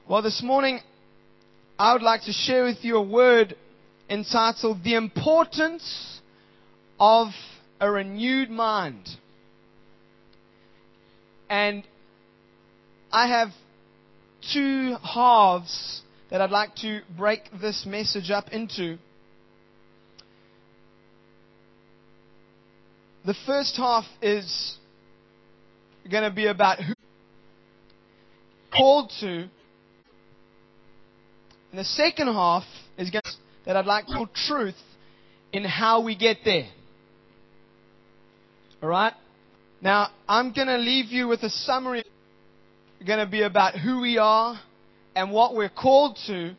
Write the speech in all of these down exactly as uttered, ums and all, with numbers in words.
Well, this morning, I would like to share with you a word entitled The Importance of a Renewed Mind. And I have two halves that I'd like to break this message up into. The first half is going to be about who we're called to. And the second half is going to, that I'd like to call truth in how we get there. Alright? Now, I'm going to leave you with a summary. It's going to be about who we are and what we're called to. In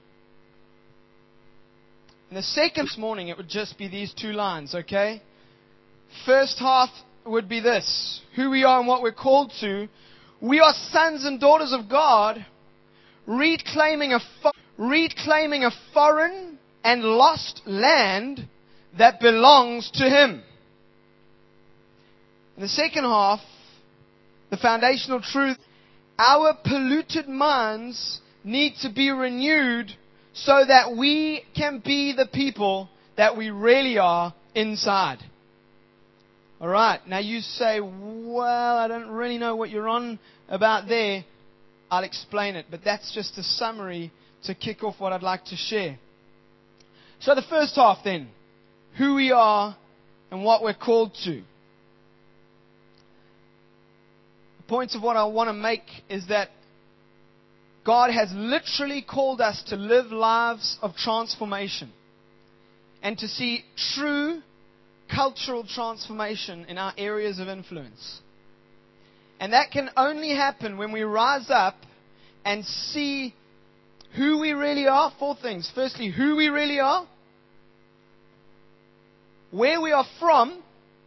the second this morning, it would just be these two lines, okay? First half would be this: who we are and what we're called to. We are sons and daughters of God, reclaiming a, fo- reclaiming a foreign and lost land that belongs to Him. In the second half, the foundational truth: our polluted minds need to be renewed so that we can be the people that we really are inside. Alright, now you say, well, I don't really know what you're on about there. I'll explain it, but that's just a summary to kick off what I'd like to share. So the first half then, who we are and what we're called to. The point of what I want to make is that God has literally called us to live lives of transformation and to see true cultural transformation in our areas of influence. And that can only happen when we rise up and see who we really are. Four things. Firstly, who we really are, where we are from,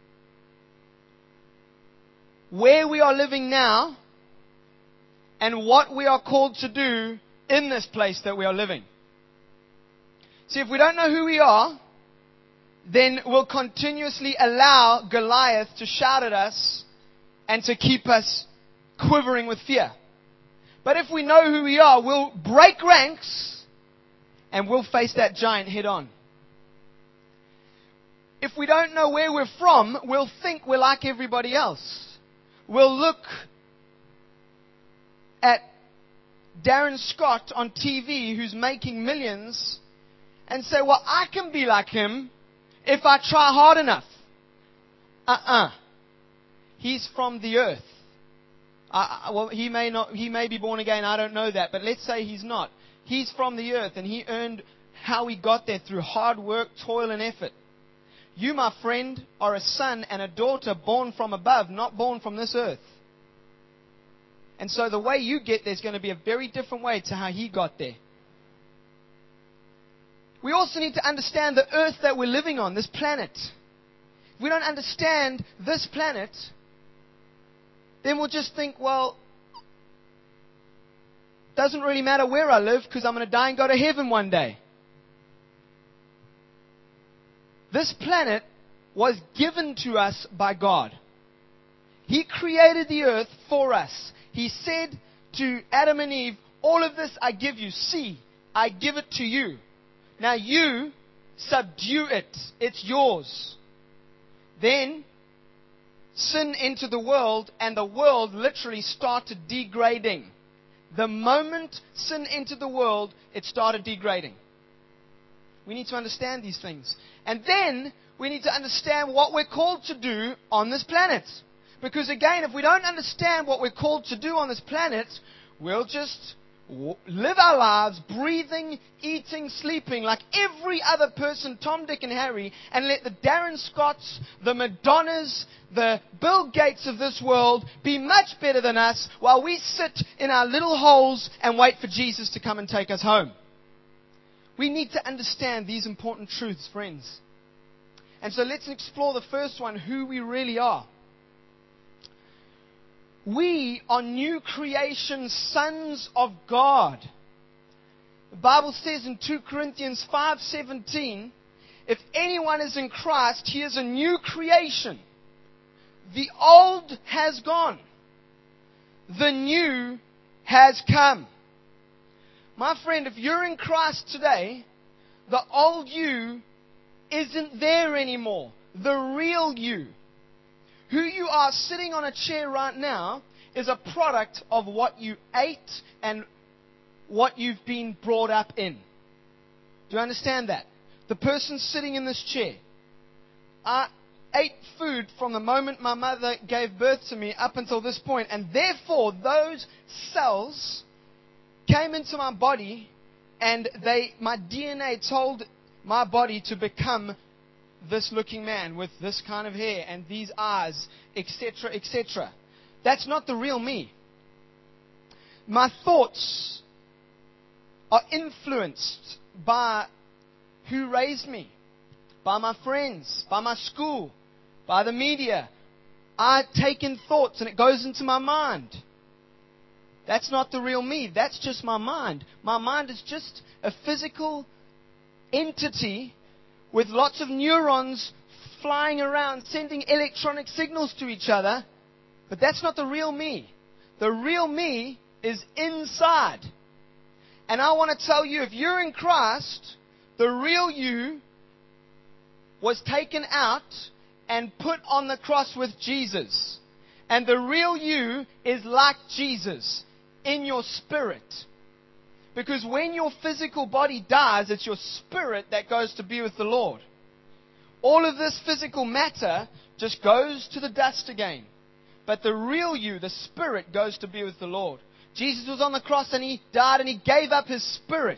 where we are living now, and what we are called to do in this place that we are living. See, if we don't know who we are, then we'll continuously allow Goliath to shout at us and to keep us quivering with fear. But if we know who we are, we'll break ranks and we'll face that giant head on. If we don't know where we're from, we'll think we're like everybody else. We'll look at Darren Scott on T V who's making millions and say, well, I can be like him if I try hard enough. Uh-uh. He's from the earth. Uh, well, he may not. He may be born again. I don't know that. But let's say he's not. He's from the earth, and he earned how he got there through hard work, toil, and effort. You, my friend, are a son and a daughter born from above, not born from this earth. And so the way you get there is going to be a very different way to how he got there. We also need to understand the earth that we're living on, this planet. If we don't understand this planet, then we'll just think, well, it doesn't really matter where I live because I'm going to die and go to heaven one day. This planet was given to us by God. He created the earth for us. He said to Adam and Eve, all of this I give you. See, I give it to you. Now you subdue it. It's yours. Then sin entered the world, and the world literally started degrading. The moment sin entered the world, it started degrading. We need to understand these things. And then we need to understand what we're called to do on this planet. Because again, if we don't understand what we're called to do on this planet, we'll just live our lives breathing, eating, sleeping like every other person, Tom, Dick, and Harry, and let the Darren Scotts, the Madonnas, the Bill Gates of this world be much better than us while we sit in our little holes and wait for Jesus to come and take us home. We need to understand these important truths, friends. And so let's explore the first one, who we really are. We are new creation sons of God. The Bible says in Second Corinthians five seventeen, if anyone is in Christ, he is a new creation. The old has gone. The new has come. My friend, if you're in Christ today, the old you isn't there anymore. The real you. Who you are sitting on a chair right now is a product of what you ate and what you've been brought up in. Do you understand that? The person sitting in this chair. I ate food from the moment my mother gave birth to me up until this point, and therefore those cells came into my body, and they, my D N A told my body to become this looking man with this kind of hair and these eyes, et cetera, et cetera. That's not the real me. My thoughts are influenced by who raised me, by my friends, by my school, by the media. I take in thoughts and it goes into my mind. That's not the real me. That's just my mind. My mind is just a physical entity with lots of neurons flying around, sending electronic signals to each other. But that's not the real me. The real me is inside. And I want to tell you, if you're in Christ, the real you was taken out and put on the cross with Jesus. And the real you is like Jesus in your spirit. Because when your physical body dies, it's your spirit that goes to be with the Lord. All of this physical matter just goes to the dust again. But the real you, the spirit, goes to be with the Lord. Jesus was on the cross and He died and He gave up His spirit.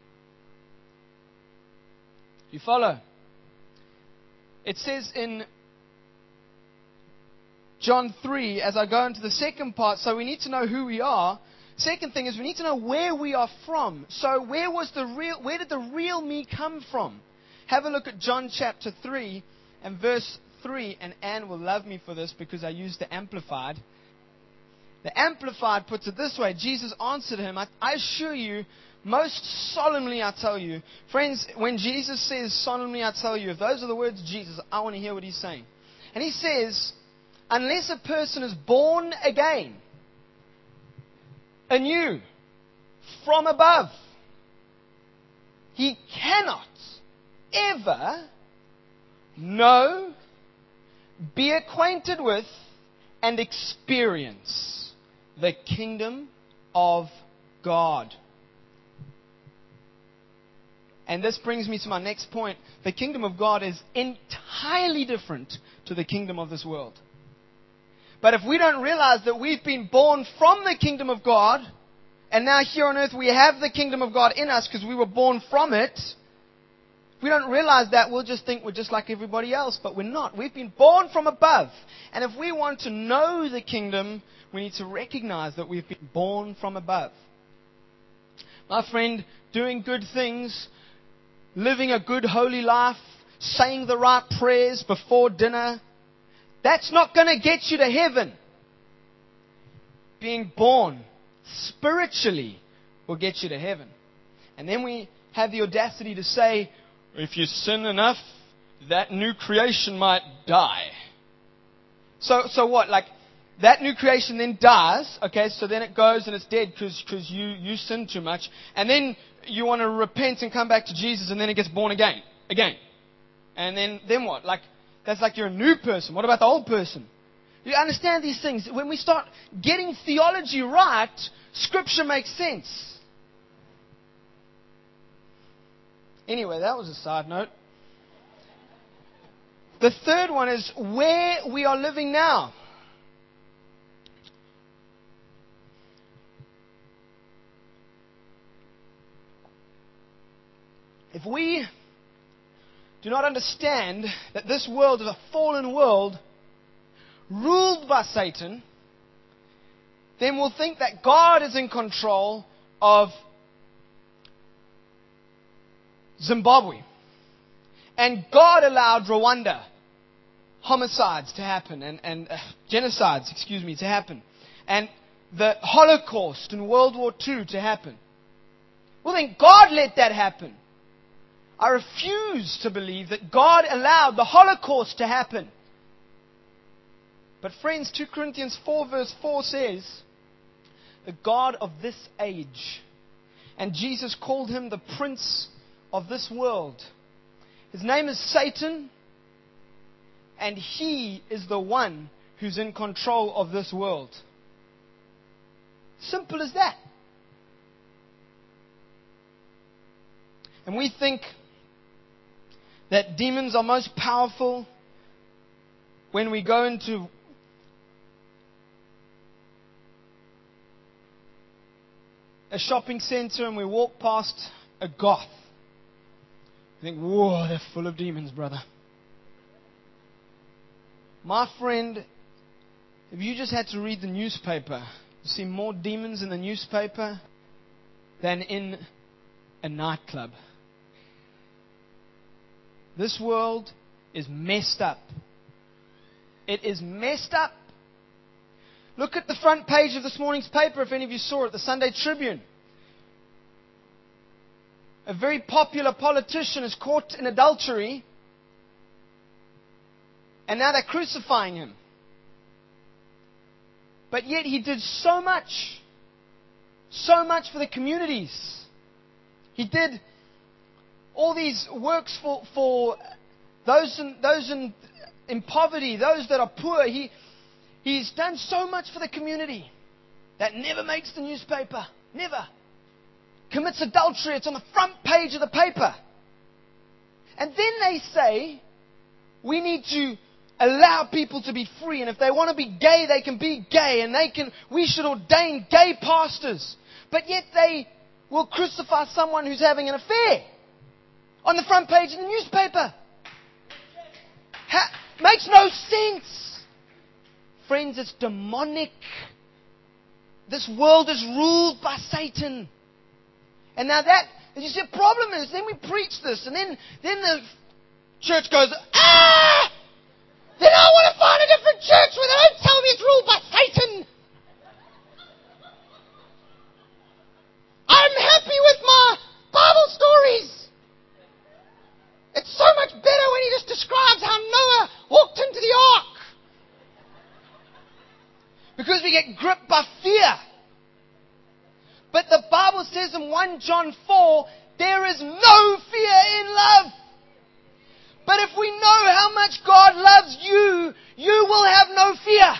You follow? It says in John three, as I go into the second part, so we need to know who we are. Second thing is we need to know where we are from. So where was the real, where did the real me come from? Have a look at John chapter three and verse three, and Anne will love me for this because I used the Amplified. The Amplified puts it this way. Jesus answered him, I, I assure you, most solemnly I tell you. Friends, when Jesus says solemnly I tell you, if those are the words of Jesus, I want to hear what He's saying. And He says, unless a person is born again, anew, from above, he cannot ever know, be acquainted with, and experience the kingdom of God. And this brings me to my next point. The kingdom of God is entirely different to the kingdom of this world. But if we don't realize that we've been born from the kingdom of God, and now here on earth we have the kingdom of God in us because we were born from it, if we don't realize that, we'll just think we're just like everybody else, but we're not. We've been born from above. And if we want to know the kingdom, we need to recognize that we've been born from above. My friend, doing good things, living a good holy life, saying the right prayers before dinner, that's not going to get you to heaven. Being born spiritually will get you to heaven. And then we have the audacity to say, if you sin enough, that new creation might die. So, so what? Like, that new creation then dies, okay, so then it goes and it's dead because because you, you sinned too much. And then you want to repent and come back to Jesus, and then it gets born again. Again. And then, then what? Like, that's like you're a new person. What about the old person? You understand these things. When we start getting theology right, Scripture makes sense. Anyway, that was a side note. The third one is where we are living now. If we do not understand that this world is a fallen world ruled by Satan, then we'll think that God is in control of Zimbabwe. And God allowed Rwanda homicides to happen and, and uh, genocides, excuse me, to happen. And the Holocaust in World War Two to happen. Well, then God let that happen. I refuse to believe that God allowed the Holocaust to happen. But friends, Second Corinthians four verse four says, the God of this age. And Jesus called him the prince of this world. His name is Satan, and he is the one who's in control of this world. Simple as that. And we think that demons are most powerful when we go into a shopping center and we walk past a goth. I think, whoa, they're full of demons, brother. My friend, if you just had to read the newspaper, you see more demons in the newspaper than in a nightclub. This world is messed up. It is messed up. Look at the front page of this morning's paper, if any of you saw it, the Sunday Tribune. A very popular politician is caught in adultery, and now they're crucifying him. But yet he did so much, so much for the communities. He did all these works for, for those in, those in, in poverty, those that are poor. He, he's done so much for the community. That never makes the newspaper. Never. Commits adultery. It's on the front page of the paper. And then they say, we need to allow people to be free. And if they want to be gay, they can be gay. And they can. We should ordain gay pastors. But yet they will crucify someone who's having an affair on the front page of the newspaper. Ha- makes no sense. Friends, it's demonic. This world is ruled by Satan. And now that, you see, the problem is, then we preach this, and then, then the church goes, ah! Then I want to find a different church where they don't tell me it's ruled by Satan. I'm happy with my Bible stories. It's so much better when he just describes how Noah walked into the ark. Because we get gripped by fear. But the Bible says in First John four, there is no fear in love. But if we know how much God loves you, you will have no fear.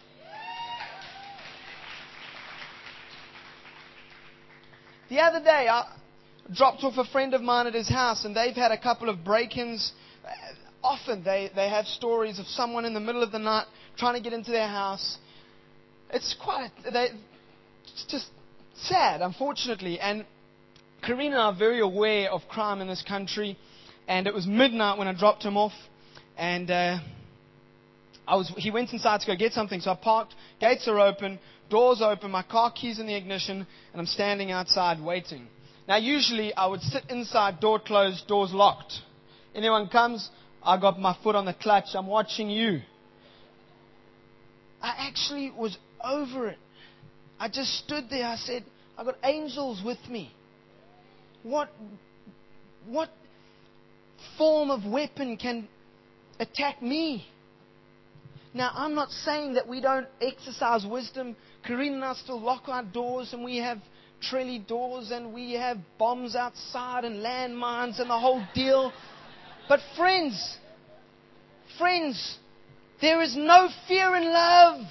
The other day, I dropped off a friend of mine at his house, and they've had a couple of break-ins. Often they, they have stories of someone in the middle of the night trying to get into their house. It's quite, they, it's just sad, unfortunately. And Karina and I are very aware of crime in this country. And it was midnight when I dropped him off. And uh, I was, he went inside to go get something. So I parked, gates are open, doors open, my car keys in the ignition, and I'm standing outside waiting. Now, usually I would sit inside, door closed, doors locked. Anyone comes, I got my foot on the clutch, I'm watching you. I actually was over it. I just stood there. I said, I got angels with me. What, what form of weapon can attack me? Now, I'm not saying that we don't exercise wisdom. Karina and I still lock our doors, and we have trelly doors, and we have bombs outside and landmines and the whole deal. But friends, friends, there is no fear in love.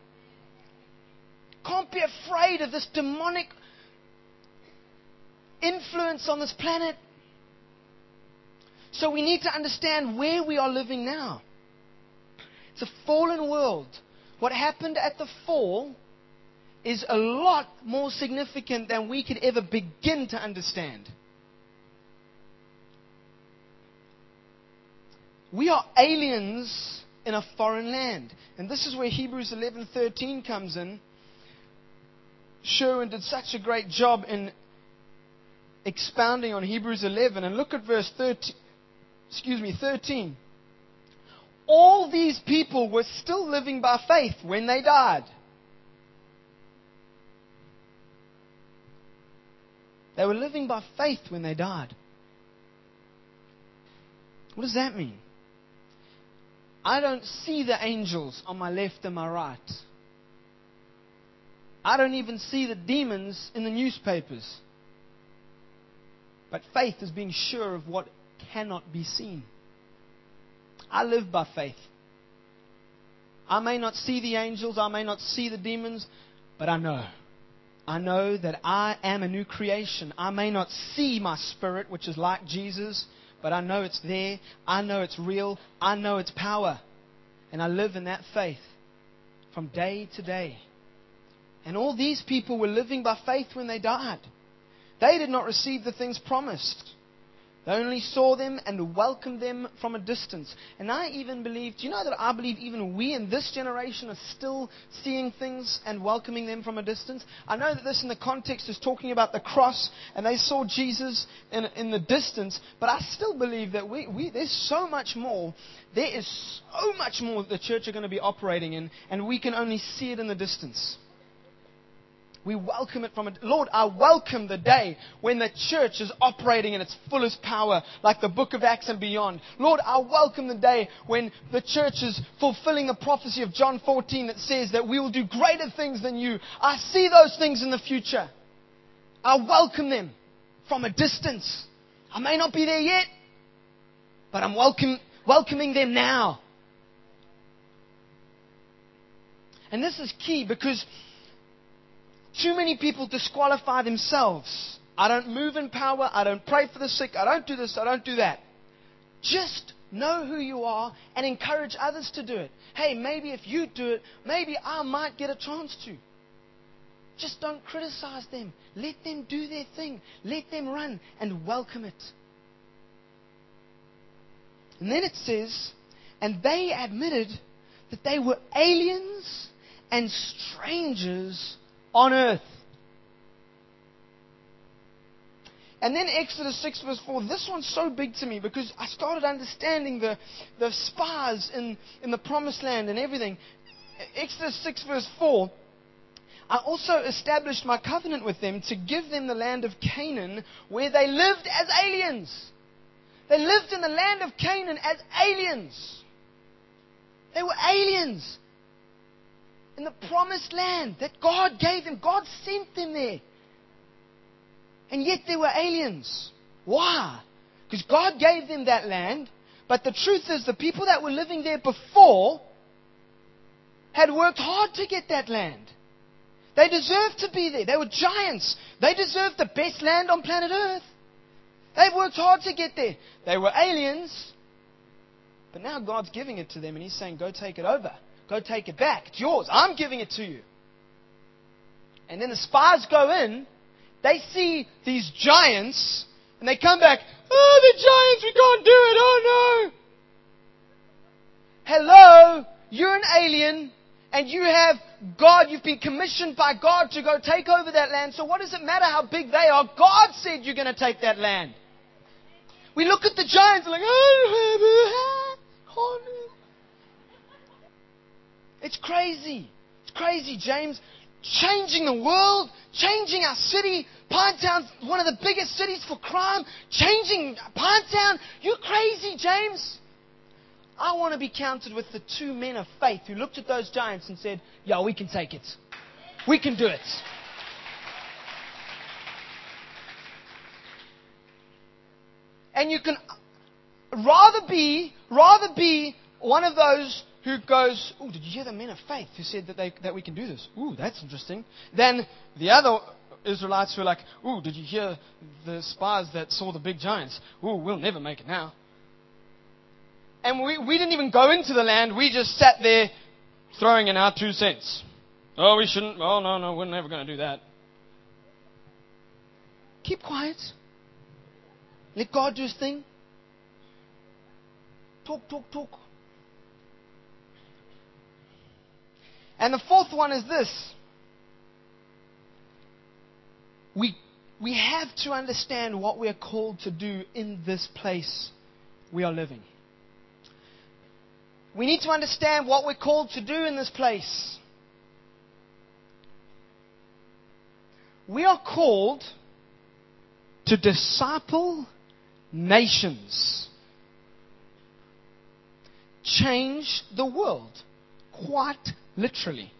Can't be afraid of this demonic influence on this planet. So we need to understand where we are living now. It's a fallen world. What happened at the fall is a lot more significant than we could ever begin to understand. We are aliens in a foreign land. And this is where Hebrews eleven thirteen comes in. Sherwin did such a great job in expounding on Hebrews eleven. And look at verse thirteen. Excuse me, thirteen. All these people were still living by faith when they died. They were living by faith when they died. What does that mean? I don't see the angels on my left and my right. I don't even see the demons in the newspapers. But faith is being sure of what cannot be seen. I live by faith. I may not see the angels, I may not see the demons, but I know. I know that I am a new creation. I may not see my spirit, which is like Jesus, but I know it's there. I know it's real. I know it's power. And I live in that faith from day to day. And all these people were living by faith when they died. They did not receive the things promised. They only saw them and welcomed them from a distance. And I even believe, do you know that I believe even we in this generation are still seeing things and welcoming them from a distance? I know that this in the context is talking about the cross, and they saw Jesus in, in the distance, but I still believe that we, we there's so much more. There is so much more that the church are going to be operating in, and we can only see it in the distance. We welcome it from it. Lord, I welcome the day when the church is operating in its fullest power, like the book of Acts and beyond. Lord, I welcome the day when the church is fulfilling the prophecy of John fourteen that says that we will do greater things than you. I see those things in the future. I welcome them from a distance. I may not be there yet, but I'm welcome, welcoming them now. And this is key because too many people disqualify themselves. I don't move in power. I don't pray for the sick. I don't do this. I don't do that. Just know who you are and encourage others to do it. Hey, maybe if you do it, maybe I might get a chance to. Just don't criticize them. Let them do their thing. Let them run and welcome it. And then it says, and they admitted that they were aliens and strangers on earth. And then Exodus six verse four, this one's so big to me because I started understanding the, the spies in, in the promised land and everything. Exodus six verse four, I also established my covenant with them to give them the land of Canaan where they lived as aliens. They lived in the land of Canaan as aliens. They were aliens. In the promised land that God gave them. God sent them there. And yet they were aliens. Why? Because God gave them that land. But the truth is the people that were living there before had worked hard to get that land. They deserved to be there. They were giants. They deserved the best land on planet Earth. They've worked hard to get there. They were aliens. But now God's giving it to them and He's saying, go take it over. Go take it back. It's yours. I'm giving it to you. And then the spies go in. They see these giants. And they come back. Oh, the giants, we can't do it. Oh, no. Hello. You're an alien. And you have God. You've been commissioned by God to go take over that land. So what does it matter how big they are? God said you're going to take that land. We look at the giants and like, oh, can't. It's crazy. It's crazy, James. Changing the world, changing our city. Pinetown's one of the biggest cities for crime. Changing Pinetown. You're crazy, James. I want to be counted with the two men of faith who looked at those giants and said, yeah, we can take it. We can do it. And you can rather be, rather be one of those who goes, oh, did you hear the men of faith who said that they that we can do this? Ooh, that's interesting. Then the other Israelites who are like, ooh, did you hear the spies that saw the big giants? Ooh, we'll never make it now. And we, we didn't even go into the land. We just sat there throwing in our two cents. Oh, we shouldn't. Oh, no, no, we're never going to do that. Keep quiet. Let God do His thing. Talk, talk, talk. And the fourth one is this. We, we have to understand what we are called to do in this place we are living. We need to understand what we're called to do in this place. We are called to disciple nations. Change the world. Quite literally.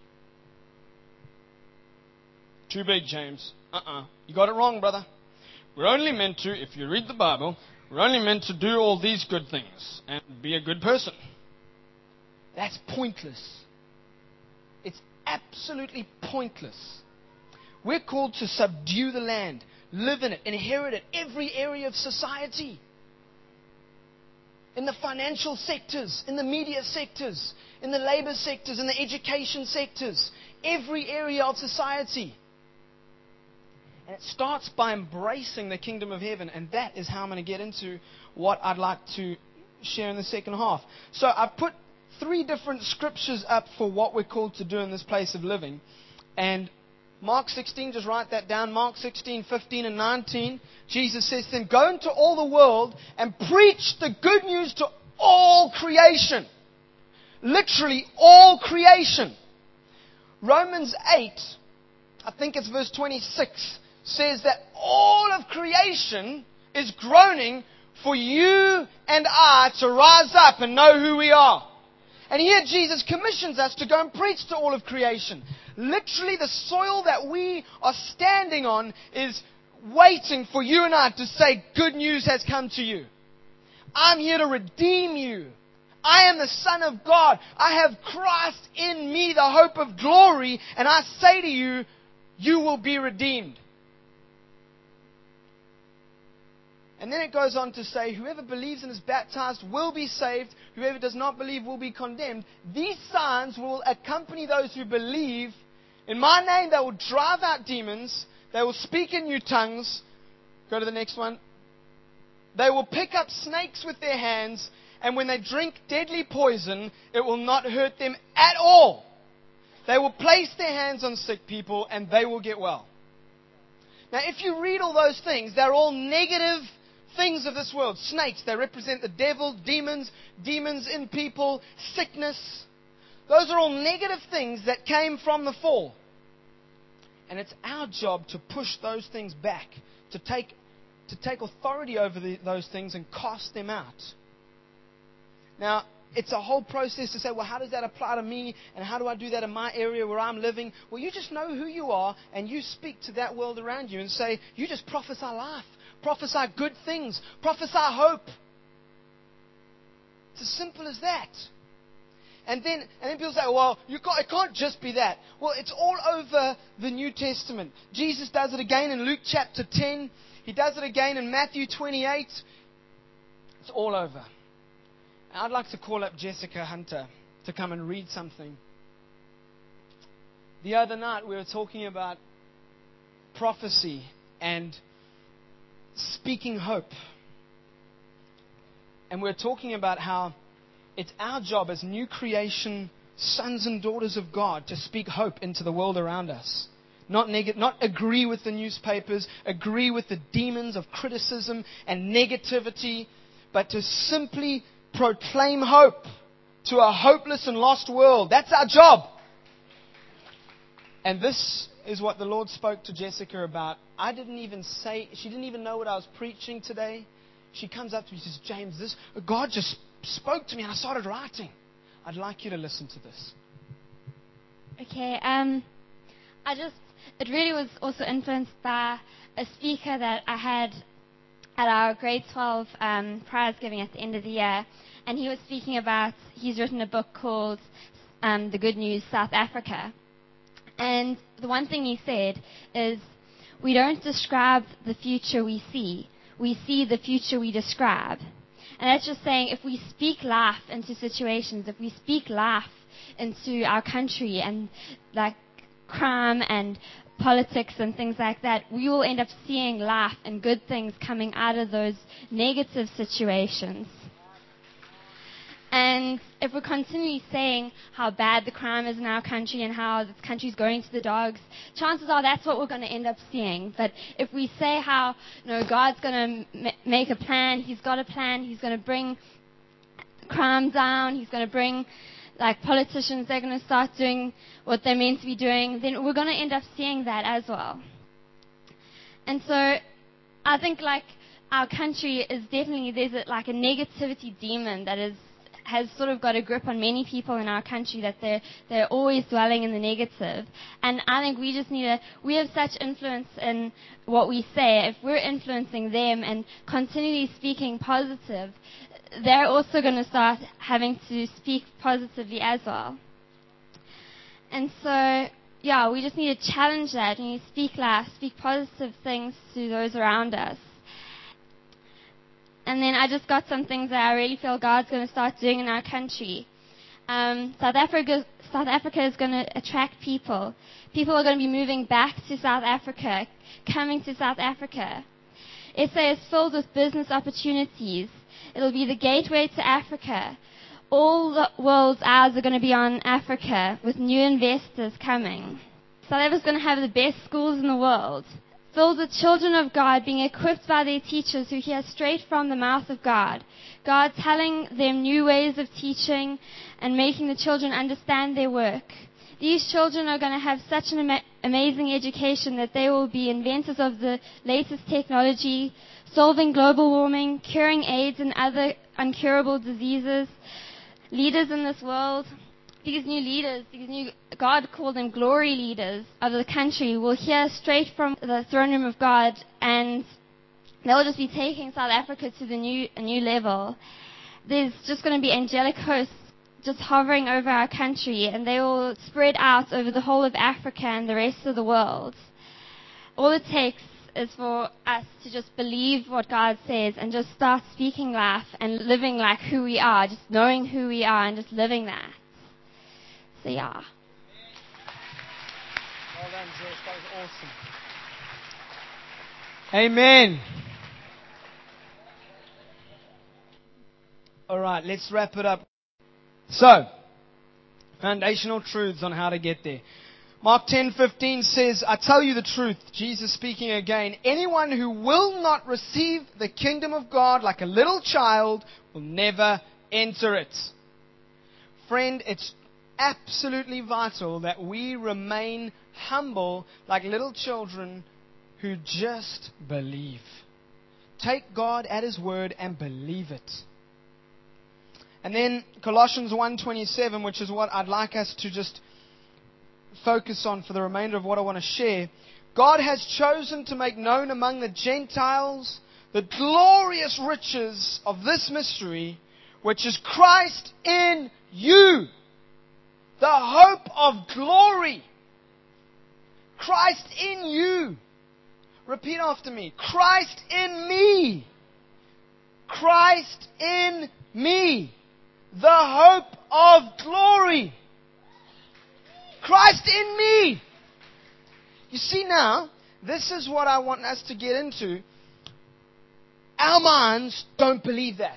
Too big, James. Uh-uh. You got it wrong, brother. we're only meant to, if you read the Bible, we're only meant to do all these good things and be a good person. That's pointless. It's absolutely pointless. We're called to subdue the land, live in it, inherit it, every area of society. In the financial sectors, in the media sectors, in the labor sectors, in the education sectors, every area of society. And it starts by embracing the kingdom of heaven, and that is how I'm going to get into what I'd like to share in the second half. So I've put three different scriptures up for what we're called to do in this place of living. And Mark sixteen, just write that down. Mark sixteen, fifteen and nineteen. Jesus says to them, go into all the world and preach the good news to all creation. Literally all creation. Romans eight, I think it's verse twenty-six, says that all of creation is groaning for you and I to rise up and know who we are. And here Jesus commissions us to go and preach to all of creation. Literally the soil that we are standing on is waiting for you and I to say, good news has come to you. I'm here to redeem you. I am the Son of God. I have Christ in me, the hope of glory. And I say to you, you will be redeemed. And then it goes on to say, whoever believes and is baptized will be saved. Whoever does not believe will be condemned. These signs will accompany those who believe. In my name, they will drive out demons. They will speak in new tongues. Go to the next one. They will pick up snakes with their hands. And when they drink deadly poison, it will not hurt them at all. They will place their hands on sick people and they will get well. Now, if you read all those things, they're all negative things of this world. Snakes, they represent the devil, demons, demons in people, sickness. Those are all negative things that came from the fall. And it's our job to push those things back, to take, to take authority over the, those things and cast them out. Now, it's a whole process to say, well, how does that apply to me? And how do I do that in my area where I'm living? Well, you just know who you are and you speak to that world around you and say, you just prophesy life. Prophesy good things. Prophesy hope. It's as simple as that. And then, and then people say, well, you can't, it can't just be that. Well, it's all over the New Testament. Jesus does it again in Luke chapter ten. He does it again in Matthew twenty-eight. It's all over. And I'd like to call up Jessica Hunter to come and read something. The other night we were talking about prophecy and speaking hope. And we're talking about how it's our job as new creation sons and daughters of God to speak hope into the world around us. Not neg- not agree with the newspapers, agree with the demons of criticism and negativity, but to simply proclaim hope to a hopeless and lost world. That's our job. And this is what the Lord spoke to Jessica about. I didn't even say, she didn't even know what I was preaching today. She comes up to me and says, James, this God just spoke to me and I started writing. I'd like you to listen to this. Okay, um, I just, it really was also influenced by a speaker that I had at our grade twelve um, prize giving at the end of the year. And he was speaking about, he's written a book called um, The Good News South Africa. And the one thing he said is, we don't describe the future we see. We see the future we describe. And that's just saying, if we speak life into situations, if we speak life into our country and like crime and politics and things like that, we will end up seeing life and good things coming out of those negative situations. And if we're continually saying how bad the crime is in our country and how the country's going to the dogs, chances are that's what we're going to end up seeing. But if we say how, you know, God's going to m- make a plan, He's got a plan, He's going to bring crime down, He's going to bring, like, politicians, they're going to start doing what they're meant to be doing, then we're going to end up seeing that as well. And so I think, like, our country is definitely, there's a, like a negativity demon that is has sort of got a grip on many people in our country, that they're, they're always dwelling in the negative. And I think we just need to, we have such influence in what we say. If we're influencing them and continually speaking positive, they're also going to start having to speak positively as well. And so, yeah, we just need to challenge that. We need to speak life, speak positive things to those around us. And then I just got some things that I really feel God's going to start doing in our country. Um, South Africa, South Africa is going to attract people. People are going to be moving back to South Africa, coming to South Africa. S A is filled with business opportunities. It'll be the gateway to Africa. All the world's eyes are going to be on Africa with new investors coming. South Africa's going to have the best schools in the world, filled with children of God being equipped by their teachers who hear straight from the mouth of God. God telling them new ways of teaching and making the children understand their work. These children are going to have such an ama- amazing education that they will be inventors of the latest technology, solving global warming, curing AIDS and other uncurable diseases. Leaders in this world, these new leaders, these new, God called them glory leaders of the country, will hear straight from the throne room of God, and they'll just be taking South Africa to the new, a new level. There's just going to be angelic hosts just hovering over our country, and they will spread out over the whole of Africa and the rest of the world. All it takes is for us to just believe what God says and just start speaking life and living like who we are, just knowing who we are and just living that. So, yeah. Well done, Jess. That was awesome. Amen. All right, let's wrap it up. So, foundational truths on how to get there. Mark ten fifteen says, I tell you the truth, Jesus speaking again, anyone who will not receive the kingdom of God like a little child will never enter it. Friend, it's absolutely vital that we remain humble like little children who just believe. Take God at His word and believe it. And then Colossians one twenty-seven, which is what I'd like us to just focus on for the remainder of what I want to share. God has chosen to make known among the Gentiles the glorious riches of this mystery, which is Christ in you, the hope of glory. Christ in you. Repeat after me. Christ in me. Christ in me, the hope of glory. Christ in me. You see now, this is what I want us to get into. Our minds don't believe that.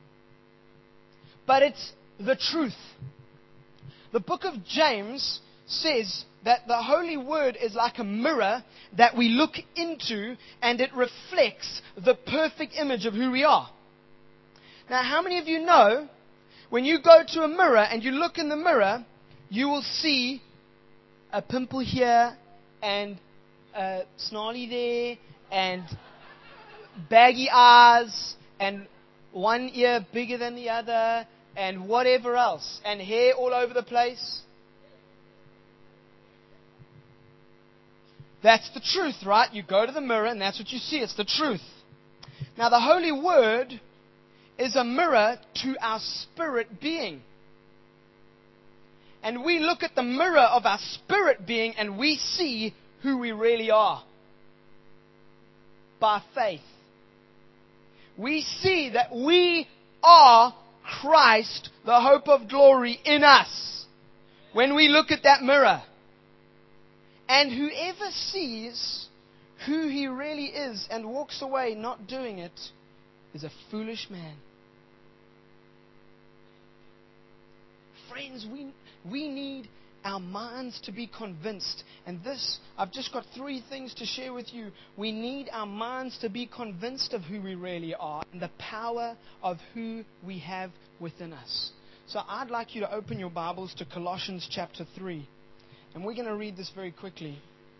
But it's the truth. The book of James says that the Holy Word is like a mirror that we look into, and it reflects the perfect image of who we are. Now, how many of you know, when you go to a mirror and you look in the mirror, you will see a pimple here, and a snarly there, and baggy eyes, and one ear bigger than the other, and whatever else, and hair all over the place? That's the truth, right? You go to the mirror and that's what you see. It's the truth. Now, the Holy Word is a mirror to our spirit being. And we look at the mirror of our spirit being and we see who we really are. By faith. We see that we are Christ, the hope of glory in us. When we look at that mirror. And whoever sees who he really is and walks away not doing it is a foolish man. Friends, we, we need our minds to be convinced. And this, I've just got three things to share with you. We need our minds to be convinced of who we really are and the power of who we have within us. So I'd like you to open your Bibles to Colossians chapter three. And we're going to read this very quickly.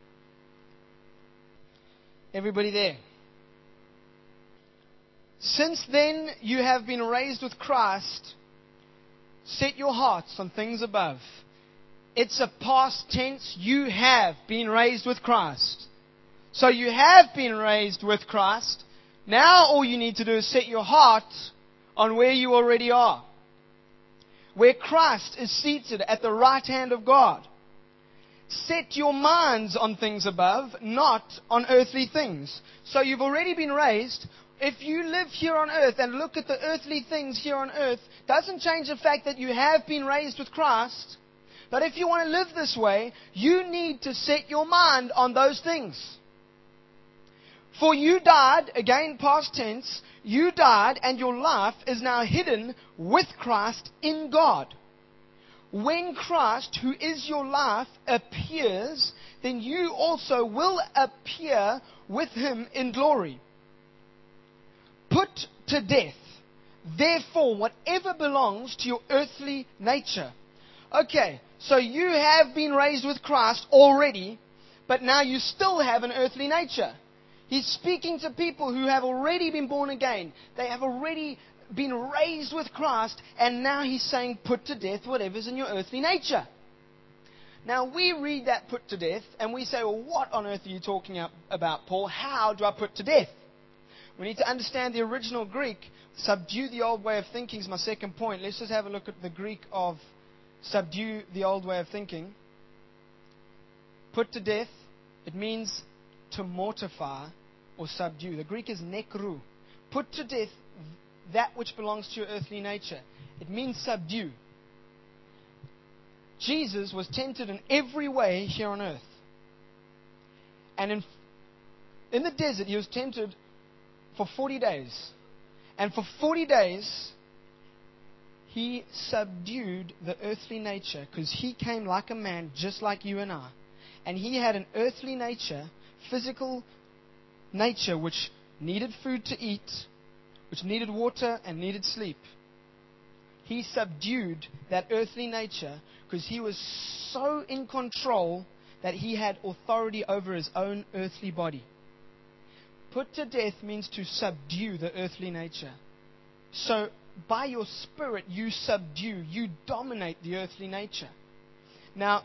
Everybody there? Since then you have been raised with Christ. set your hearts on things above. It's a past tense. You have been raised with Christ. So you have been raised with Christ. Now all you need to do is set your heart on where you already are. Where Christ is seated at the right hand of God. Set your minds on things above, not on earthly things. So you've already been raised. If you live here on earth and look at the earthly things here on earth, doesn't change the fact that you have been raised with Christ. But if you want to live this way, you need to set your mind on those things. For you died, again past tense, you died and your life is now hidden with Christ in God. When Christ, who is your life, appears, then you also will appear with Him in glory. Put to death, therefore, whatever belongs to your earthly nature. Okay, so you have been raised with Christ already, but now you still have an earthly nature. He's speaking to people who have already been born again. They have already been raised with Christ, and now He's saying, put to death whatever's in your earthly nature. Now, we read that put to death, and we say, well, what on earth are you talking about, Paul? How do I put to death? We need to understand the original Greek. Subdue the old way of thinking is my second point. Let's just have a look at the Greek of subdue the old way of thinking. Put to death, it means to mortify or subdue. The Greek is nekru. Put to death that which belongs to your earthly nature. It means subdue. Jesus was tempted in every way here on earth. And in, in the desert, He was tempted for forty days. And for forty days, He subdued the earthly nature because He came like a man just like you and I. And He had an earthly nature, physical nature, which needed food to eat, which needed water and needed sleep. He subdued that earthly nature because He was so in control that He had authority over His own earthly body. Put to death means to subdue the earthly nature. So, by your spirit, you subdue, you dominate the earthly nature. Now,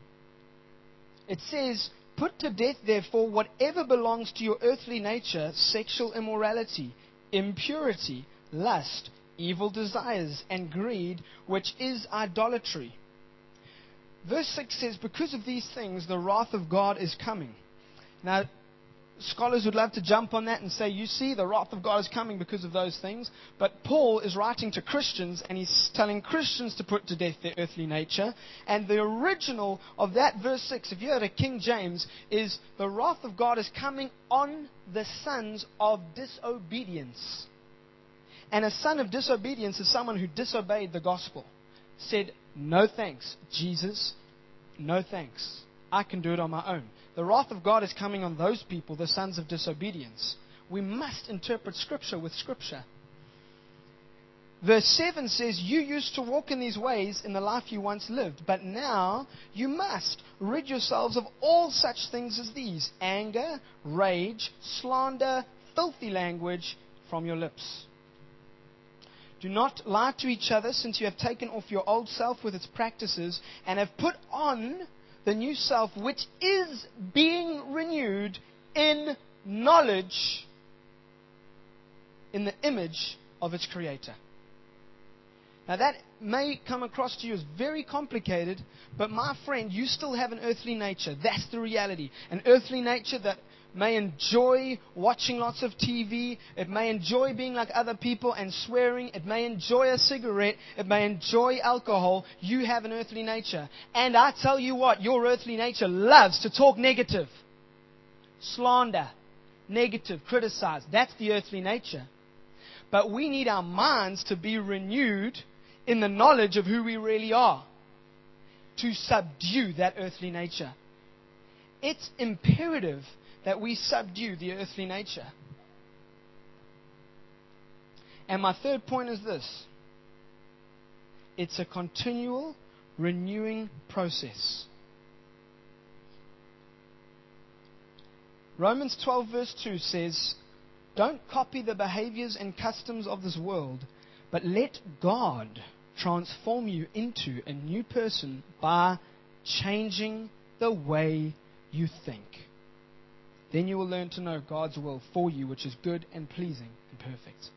it says, put to death, therefore, whatever belongs to your earthly nature, sexual immorality, impurity, lust, evil desires, and greed, which is idolatry. Verse six says, because of these things, the wrath of God is coming. Now, scholars would love to jump on that and say, you see, the wrath of God is coming because of those things. But Paul is writing to Christians, and he's telling Christians to put to death their earthly nature. And the original of that verse six, if you had a King James, is the wrath of God is coming on the sons of disobedience. And a son of disobedience is someone who disobeyed the gospel. Said, no thanks, Jesus, no thanks. I can do it on my own. The wrath of God is coming on those people, the sons of disobedience. We must interpret Scripture with Scripture. Verse seven says, you used to walk in these ways in the life you once lived, but now you must rid yourselves of all such things as these: anger, rage, slander, filthy language from your lips. Do not lie to each other, since you have taken off your old self with its practices and have put on the new self, which is being renewed in knowledge in the image of its creator. Now that may come across to you as very complicated, but my friend, you still have an earthly nature. That's the reality. An earthly nature that may enjoy watching lots of T V. It may enjoy being like other people and swearing. It may enjoy a cigarette. It may enjoy alcohol. You have an earthly nature. And I tell you what, your earthly nature loves to talk negative. Slander. Negative. Criticize. That's the earthly nature. But we need our minds to be renewed in the knowledge of who we really are, to subdue that earthly nature. It's imperative that we subdue the earthly nature. And my third point is this: it's a continual renewing process. Romans twelve verse two says, don't copy the behaviors and customs of this world, but let God transform you into a new person by changing the way you think. Then you will learn to know God's will for you, which is good and pleasing and perfect.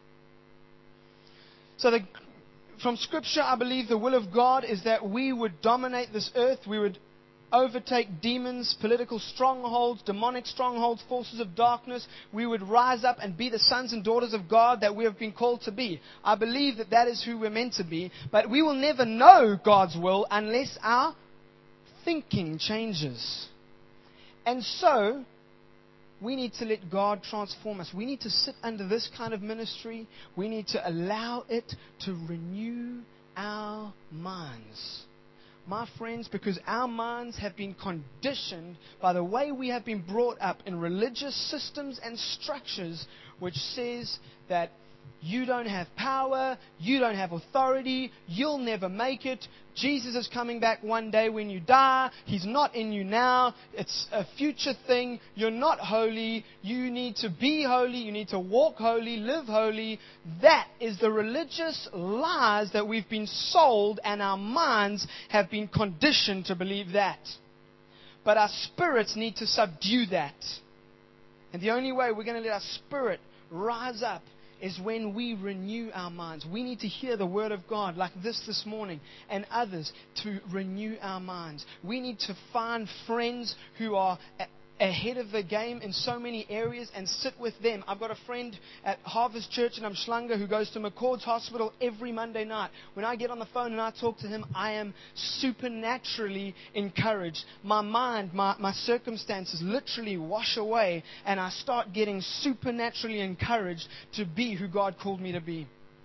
So the, from Scripture, I believe the will of God is that we would dominate this earth. We would overtake demons, political strongholds, demonic strongholds, forces of darkness. We would rise up and be the sons and daughters of God that we have been called to be. I believe that that is who we're meant to be. But we will never know God's will unless our thinking changes. And so, we need to let God transform us. We need to sit under this kind of ministry. We need to allow it to renew our minds. My friends, because our minds have been conditioned by the way we have been brought up in religious systems and structures, which says that you don't have power, you don't have authority, you'll never make it. Jesus is coming back one day when you die. He's not in you now. It's a future thing. You're not holy. You need to be holy. You need to walk holy, live holy. That is the religious lies that we've been sold, and our minds have been conditioned to believe that. But our spirits need to subdue that. And the only way we're going to let our spirit rise up is when we renew our minds. We need to hear the Word of God like this this morning and others to renew our minds. We need to find friends who are a- ahead of the game in so many areas and sit with them. I've got a friend at Harvest Church in Umhlanga who goes to McCord's Hospital every Monday night. When I get on the phone and I talk to him, I am supernaturally encouraged. My mind, my, my circumstances literally wash away, and I start getting supernaturally encouraged to be who God called me to be.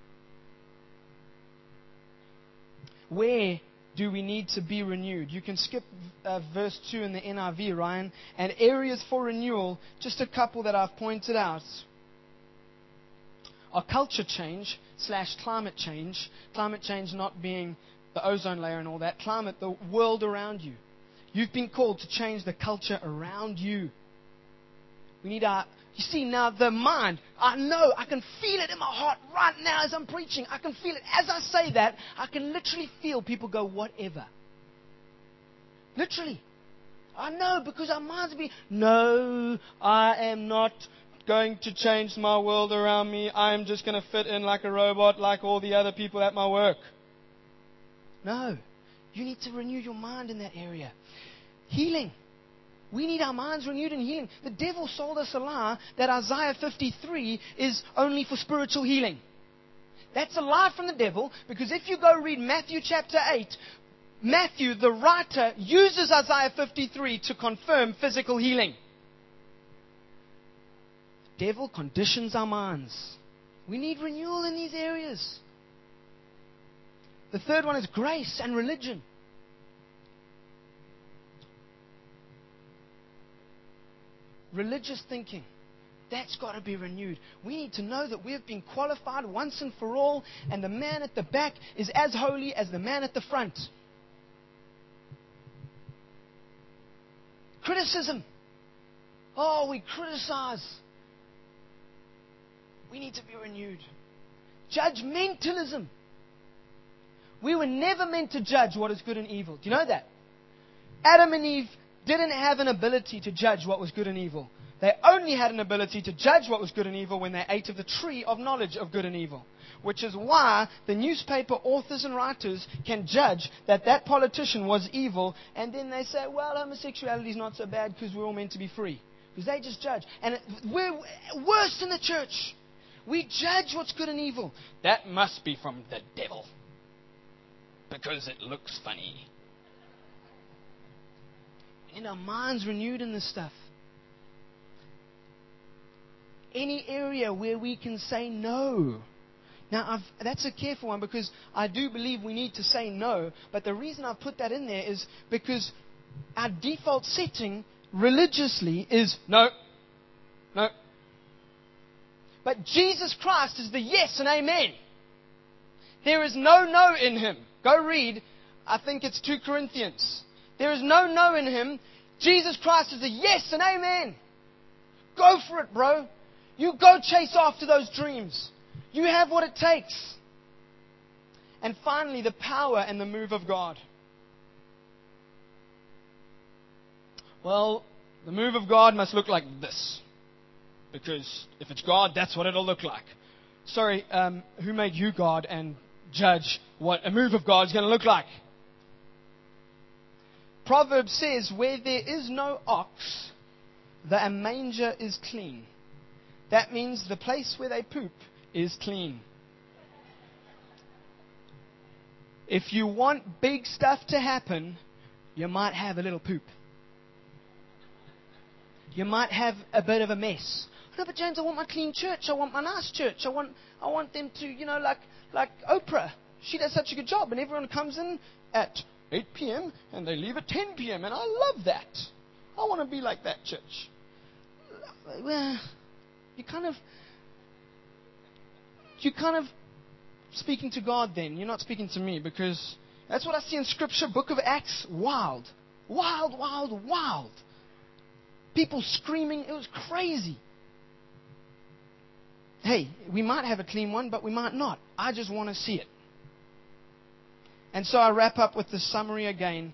Where do we need to be renewed? You can skip uh, verse two in the N I V, Ryan. And areas for renewal, just a couple that I've pointed out, are culture change slash climate change. Climate change not being the ozone layer and all that. Climate, the world around you. You've been called to change the culture around you. We need our... You see, now the mind, I know, I can feel it in my heart right now as I'm preaching. I can feel it. As I say that, I can literally feel people go, whatever. Literally. I know, because our minds be, no, I am not going to change my world around me. I am just going to fit in like a robot like all the other people at my work. No. You need to renew your mind in that area. Healing. We need our minds renewed and healing. The devil sold us a lie that Isaiah fifty-three is only for spiritual healing. That's a lie from the devil, because if you go read Matthew chapter eight, Matthew, the writer, uses Isaiah fifty-three to confirm physical healing. The devil conditions our minds. We need renewal in these areas. The third one is grace and religion. Religious thinking, that's got to be renewed. We need to know that we have been qualified once and for all, and the man at the back is as holy as the man at the front. Criticism. Oh, we criticize. We need to be renewed. Judgmentalism. We were never meant to judge what is good and evil. Do you know that? Adam and Eve didn't have an ability to judge what was good and evil. They only had an ability to judge what was good and evil when they ate of the tree of knowledge of good and evil. Which is why the newspaper authors and writers can judge that that politician was evil, and then they say, well, homosexuality is not so bad because we're all meant to be free. Because they just judge. And we're worse in the church. We judge what's good and evil. That must be from the devil, because it looks funny. And our minds renewed in this stuff. Any area where we can say no. Now, I've, that's a careful one, because I do believe we need to say no. But the reason I put that in there is because our default setting religiously is no, no. But Jesus Christ is the yes and amen. There is no no in Him. Go read, I think it's Second Corinthians. There is no no in Him. Jesus Christ is a yes and amen. Go for it, bro. You go chase after those dreams. You have what it takes. And finally, the power and the move of God. Well, the move of God must look like this. Because if it's God, that's what it'll look like. Sorry, um, who made you God and judge what a move of God is going to look like? Proverbs says, where there is no ox, the manger is clean. That means the place where they poop is clean. If you want big stuff to happen, you might have a little poop. You might have a bit of a mess. No, but James, I want my clean church. I want my nice church. I want, I want them to, you know, like, like Oprah. She does such a good job, and everyone comes in at eight p.m. and they leave at ten p.m. and I love that. I want to be like that church. Well, you kind of, you kind of speaking to God then. You're not speaking to me, because that's what I see in Scripture. Book of Acts, wild, wild, wild, wild. People screaming. It was crazy. Hey, we might have a clean one, but we might not. I just want to see it. And so I wrap up with the summary again.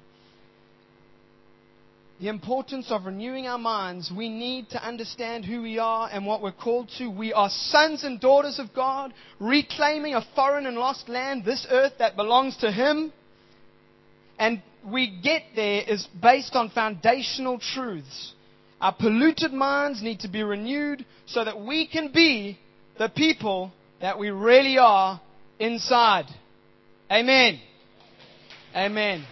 The importance of renewing our minds. We need to understand who we are and what we're called to. We are sons and daughters of God, reclaiming a foreign and lost land, this earth that belongs to Him. And we get there is based on foundational truths. Our polluted minds need to be renewed so that we can be the people that we really are inside. Amen. Amen.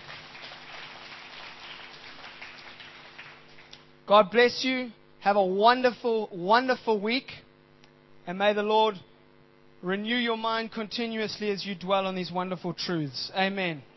God bless you. Have a wonderful, wonderful week. And may the Lord renew your mind continuously as you dwell on these wonderful truths. Amen.